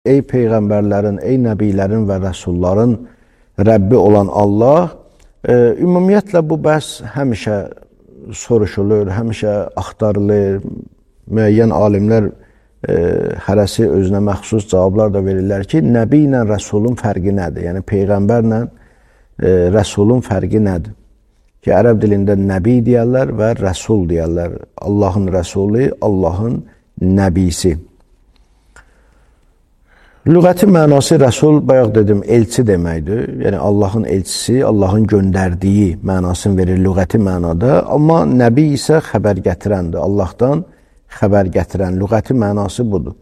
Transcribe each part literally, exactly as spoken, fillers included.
ey peyğəmbərlərin, ey nəbilərin və rəsulların Rəbbi olan Allah. E, ümumiyyətlə bu bəhs həmişə soruşulur, həmişə axtarılır. Müəyyən alimlər e, hərəsi özünə məxsus cavablar da verirlər ki, nəbi ilə rəsulun fərqi nədir? Yəni peyğəmbərlə e, rəsulun fərqi nədir? Ki, ərəb dilində nəbi deyərlər və rəsul deyərlər. Allahın rəsuli, Allahın nəbisi. Lüğəti mənası rəsul, bayaq dedim, elçi deməkdir. Yəni Allahın elçisi, Allahın göndərdiyi mənasını verir lüğəti mənada. Amma nəbi isə xəbər gətirəndir. Allahdan xəbər gətirən, lüğəti mənası budur.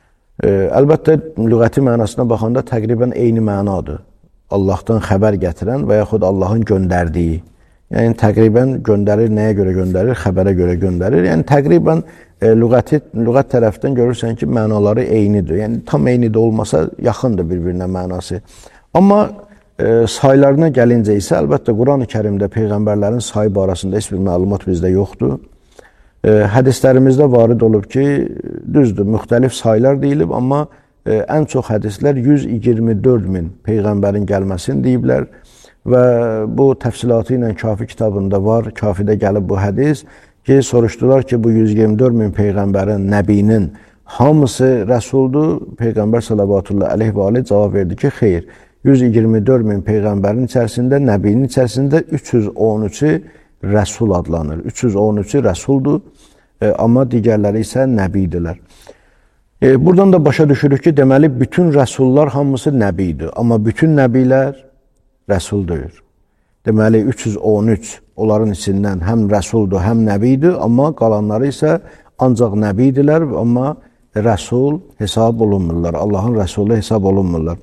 E, əlbəttə, lüğəti mənasına baxanda təqribən eyni mənadır. Allahdan xəbər gətirən və yaxud Allahın göndərdiyi. Yəni təqribən göndərir, nəyə görə göndərir? Xəbərə görə göndərir. Yəni təqribən e, lüğəti, lüğət tərəfdən görürsən ki, mənaları eynidir. Yəni tam eyni də olmasa yaxındır bir-birinə mənası. Amma e, saylarına gəlincə isə əlbəttə Quran-ı Kərimdə peyğəmbərlərin sayı barəsində heç bir məlumat bizdə yoxdur. E, hədislərimizdə varid olub ki, düzdür, müxtəlif saylar deyilib, amma e, ən çox hədislər yüz iyirmi dörd min peyğəmbərin gəlməsini deyiblər. Və bu təfsilatı ilə Kafi kitabında var, Kafidə gəlib bu hədis ki, soruşdular ki, bu yüz iyirmi dörd min peyğəmbərin, nəbinin hamısı rəsuldur. Peyğəmbər sallallahu əleyhi və aleyhi cavab verdi ki, xeyr, yüz iyirmi dörd min peyğəmbərin içərisində, nəbinin içərisində üç yüz on üçü rəsul adlanır. üç yüz on üçü rəsuldur, e, amma digərləri isə nəbidirlər. E, buradan da başa düşürük ki, deməli, bütün rəsullar hamısı nəbidir, amma bütün nəbilər rəsul deyir. Deməli, üç yüz on üç onların içindən həm rəsuldur, həm nəbidir, amma qalanları isə ancaq nəbidirlər, amma rəsul hesab olunmurlar, Allahın rəsulu hesab olunmurlar.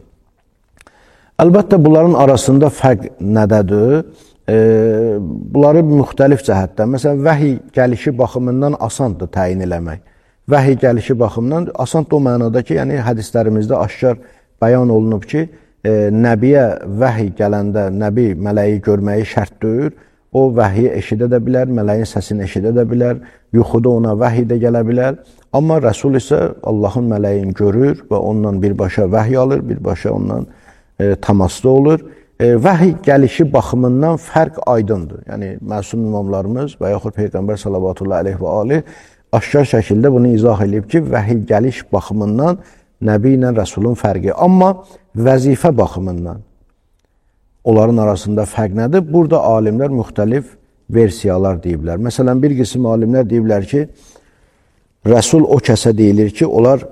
Əlbəttə, bunların arasında fərq nədədir? E, bunları müxtəlif cəhətdən, məsələn, vəhiy gəlişi baxımından asandır təyin eləmək. Vəhiy gəlişi baxımından asandır o mənada ki, yəni hədislərimizdə aşkar bəyan olunub ki, E, nəbiyə vəhiy gələndə nəbi mələyi görməyi şərt deyir, o vəhiyi eşidə də bilər, mələyin səsini eşidə də bilər, yuxuda ona vəhiy də gələ bilər. Amma rəsul isə Allahın mələyini görür və ondan birbaşa vəhiy alır, birbaşa ondan e, təmasda olur. E, vəhiy gəlişi baxımından fərq aydındır. Yəni, məsum imamlarımız və yaxud Peyğəmbər sallallahu əleyhi və aleyhi aşkar şəkildə bunu izah edib ki, vəhiy gəliş baxımından nəbi ilə rəsulun fərqi. Amma vəzifə baxımından onların arasında fərq nədir? Burada alimlər müxtəlif versiyalar deyiblər. Məsələn, bir qism alimlər deyiblər ki, rəsul o kəsə deyilir ki, onlar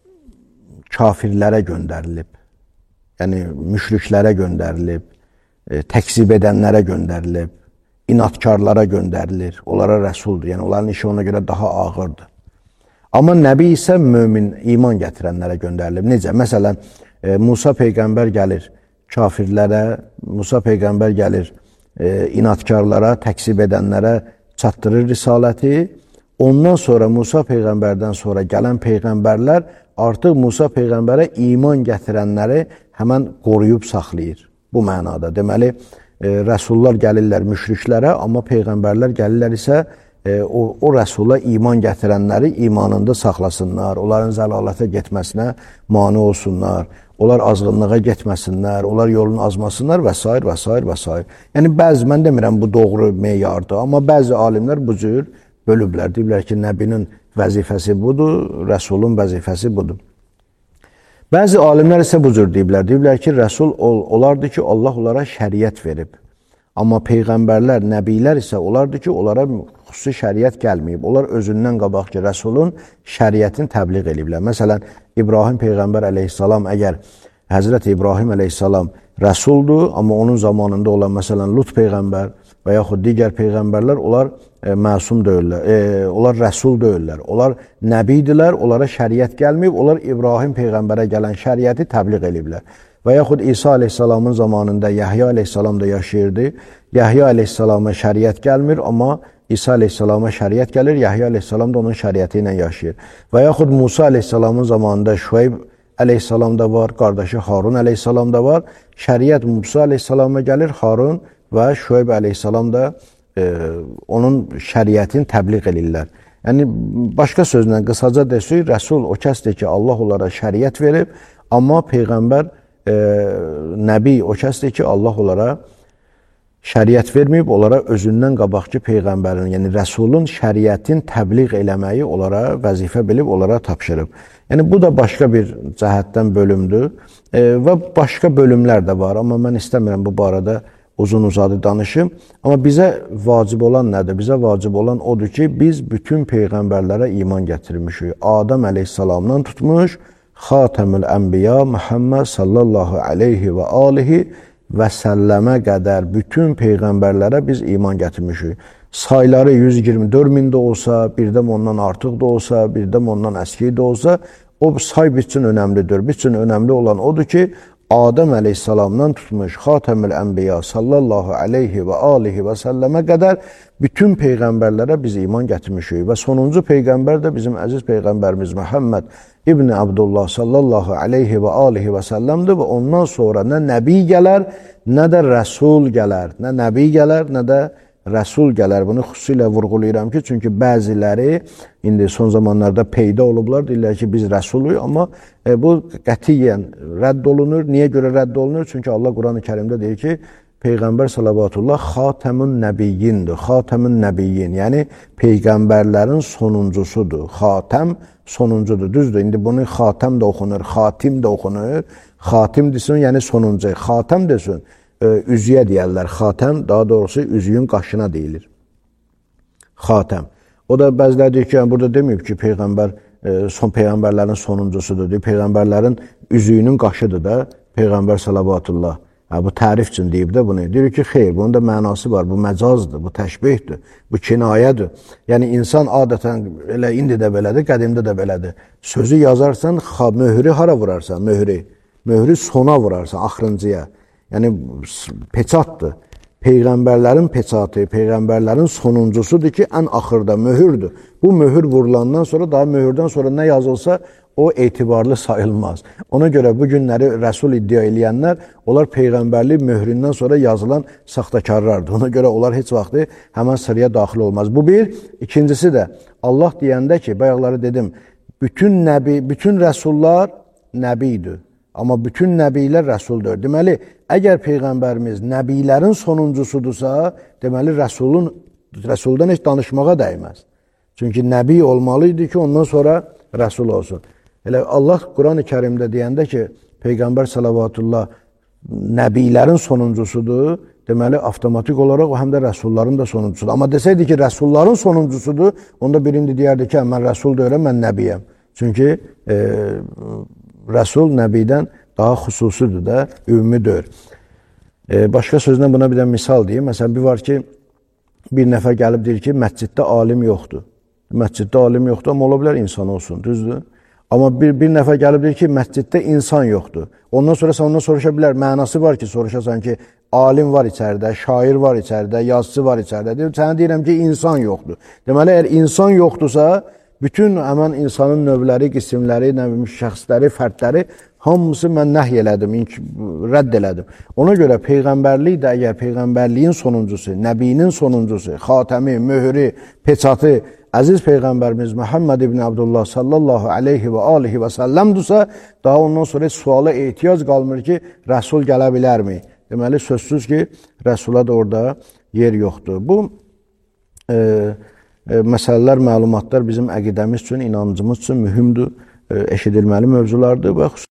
kafirlərə göndərilib. Yəni, müşriklərə göndərilib, e, təkzib edənlərə göndərilib, inatkarlara göndərilir. Onlara rəsuldur. Yəni, onların işi ona görə daha ağırdır. Amma nəbi isə mömin, iman gətirənlərə göndərilib. Necə? Məsələn, e, Musa Peyğəmbər gəlir kafirlərə, Musa Peyğəmbər gəlir e, inatkarlara, təksib edənlərə çatdırır risaləti. Ondan sonra Musa Peyğəmbərdən sonra gələn Peyğəmbərlər artıq Musa Peyğəmbərə iman gətirənləri həmən qoruyub saxlayır. Bu mənada. Deməli, e, rəsullar gəlirlər müşriklərə, amma Peyğəmbərlər gəlirlər isə E, o, o rəsula iman gətirənləri imanında saxlasınlar, onların zəlalətə getməsinə mane olsunlar, onlar azğınlığa getməsinlər, onlar yolunu azmasınlar və s. və s. və s. Yəni, bəzi, mən demirəm bu doğru meyardır, amma bəzi alimlər bu cür bölüblər. Deyiblər ki, nəbinin vəzifəsi budur, rəsulun vəzifəsi budur. Bəzi alimlər isə bu cür deyiblər. Deyiblər ki, rəsul olardı ki, Allah onlara şəriət verib. Amma peyğəmbərlər, nəbilər isə olardı ki, onlara xüsusi şəriət gəlməyib. Onlar özündən qabaq ki, rəsulun şəriətini təbliğ ediblər. Məsələn, İbrahim Peyğəmbər əleyhissalam əgər Həzrət İbrahim əleyhissalam rəsuldur, amma onun zamanında olan, məsələn, Lut Peyğəmbər və yaxud digər peyğəmbərlər, onlar e, məsum deyirlər, e, onlar rəsul deyirlər, onlar nəbidilər, onlara şəriət gəlməyib, onlar İbrahim Peyğəmbərə gələn şəriəti təbliğ ediblər. Və yaxud İsa aleyhissalamın zamanında Yəhya aleyhissalam da yaşayırdı. Yəhya aleyhissalama şəriət gəlmir, amma İsa aleyhissalama şəriət gəlir, Yəhya aleyhissalam da onun şəriəti ilə yaşayır. Və yaxud Musa aleyhissalamın zamanında Şüeyb aleyhissalam da var, qardaşı Harun aleyhissalam da var. Şəriət Musa aleyhissalama gəlir, Harun və Şüeyb aleyhissalam da e, onun şəriətini təbliğ edirlər. Yəni, başqa sözlə, qısaca desək, rəsul o kəsdir ki, Allah onlara şəriət verib, amma Peyğəmbər, e, nəbi o kəsdir ki, Allah onlara şəriət verməyib, onlara özündən qabaqki Peyğəmbərin, yəni rəsulun şəriətin təbliğ eləməyi onlara vəzifə bilib, onlara tapşırıb. Yəni, bu da başqa bir cəhətdən bölümdür e, və başqa bölümlər də var, amma mən istəmirəm bu barədə uzun-uzadı danışım. Amma bizə vacib olan nədir? Bizə vacib olan odur ki, biz bütün Peyğəmbərlərə iman gətirmişik. Adəm əleyhissalamdan tutmuş, Xatəmül Ənbiya Muhammed sallallahu aleyhi və alihi və səlləmə qədər bütün Peyğəmbərlərə biz iman gətirmişik. Sayları yüz iyirmi dörd min də olsa, birdən ondan artıq da olsa, birdən ondan əski də olsa, o say biz üçün önəmlidir. Biz üçün önəmli olan odur ki, Adəm əleyhissalamdan tutmuş Xatəmül Ənbiya sallallahu aleyhi və alihi və səlləmə qədər bütün Peyğəmbərlərə biz iman gətirmişik. Və sonuncu Peyğəmbər də bizim əziz Peyğəmbərimiz Muhammed İbn Abdullah sallallahu aleyhi və alihi və səlləmdir və ondan sonra nə nəbi gələr, nə də rəsul gələr. Nə nəbi gələr, nə də rəsul gələr. Bunu xüsusilə vurğulayıram ki, çünki bəziləri indi son zamanlarda peyda olublar, deyirlər ki, biz rəsuluyuz, amma e, bu qətiyyən rədd olunur. Niyə görə rədd olunur? Çünki Allah Quran-ı Kərimdə deyir ki, Peyğəmbər salavatullah xatəmun nəbiyyindir. Xatəmun nəbiyyin, yəni Peyğəmbərlərin sonuncusudur. Xatəm sonuncudur. Düzdür, indi bunu xatəm də oxunur, xatim də oxunur. Xatim desin, yəni sonuncu. Xatəm desin, üzüyə deyərlər. Xatəm, daha doğrusu üzüyün qaşına deyilir. Xatəm. O da bəziləri deyir ki, yəni, burada deməyib ki, Peyğəmbər son Peyğəmbərlərin sonuncusudur. Deyir, Peyğəmbərlərin üzüyünün qaşıdır da Peyğəmbər salavatullah. Hə, bu tərif üçün deyib də bunu. Deyir ki, xeyr, bunun da mənası var. Bu məcazdır, bu təşbihdir, bu kinayədir. Yəni, insan adətən elə indi də belədir, qədimdə də belədir. Sözü yazarsan, möhrü hara vurarsan, möhrü. Möhrü sona vurarsan, axırıncıya. Yəni, peçatdır. Peyğəmbərlərin peçatı, Peyğəmbərlərin sonuncusudur ki, ən axırda möhürdür. Bu möhür vurulandan sonra, daha möhürdən sonra nə yazılsa, o etibarlı sayılmaz. Ona görə bu günləri rəsul iddia eləyənlər, onlar Peyğəmbərlik möhründən sonra yazılan saxtakarlardır. Ona görə onlar heç vaxtı həmən sıraya daxil olmaz. Bu bir. İkincisi də, Allah deyəndə ki, bayaqları dedim, bütün nəbi, bütün rəsullar nəbidir. Amma bütün nəbilər rəsuldur. Deməli, əgər Peyğəmbərimiz nəbilərin sonuncusudursa, deməli, rəsulun, rəsuldan heç danışmağa dəyməz. Çünki nəbi olmalıydı ki, ondan sonra rəsul olsun. Elə Allah Quran-ı Kərimdə deyəndə ki, Peyğəmbər salavatullah nəbilərin sonuncusudur, deməli, avtomatik olaraq o həm də rəsulların da sonuncusudur. Amma desəydi ki, rəsulların sonuncusudur, onda birindi deyərdi ki, mən rəsul deyirəm, mən nəbiyəm. Çünki e, rəsul nəbidən daha xüsusidir də, ümumidir. E, başqa sözlə buna bir də misal deyim. Məsələn, bir var ki, bir nəfər gəlib deyir ki, məsciddə alim yoxdur. Məsciddə alim yoxdur, amma ola bilər insan olsun, düzdür? Amma bir, bir nəfər gəlib deyir ki, məsciddə insan yoxdur. Ondan sonra sən ondan soruşa bilər, mənası var ki, soruşasan ki, alim var içəridə, şair var içəridə, yazıcı var içəridə. Deyir, sənə deyirəm ki, insan yoxdur. Deməli, əgər insan yoxdursa, bütün həmən insanın növləri, qismləri, şəxsləri, fərdləri hamısı mən nəhy elədim, rədd elədim. Ona görə Peyğəmbərlik də əgər Peyğəmbərliyin sonuncusu, Nəbinin sonuncusu, xatəmi, möhürü, peçatı, əziz Peyğəmbərimiz Muhammed İbn Abdullah sallallahu aleyhi və alihi və səlləmdürsə, daha ondan sonra suala ehtiyac qalmır ki, rəsul gələ bilərmi? Deməli, sözsüz ki, rəsula da orada yer yoxdur. Bu, e, e, məsələlər, məlumatlar bizim əqidəmiz üçün, inancımız üçün mühümdür, e, eşidilməli mövzulardır və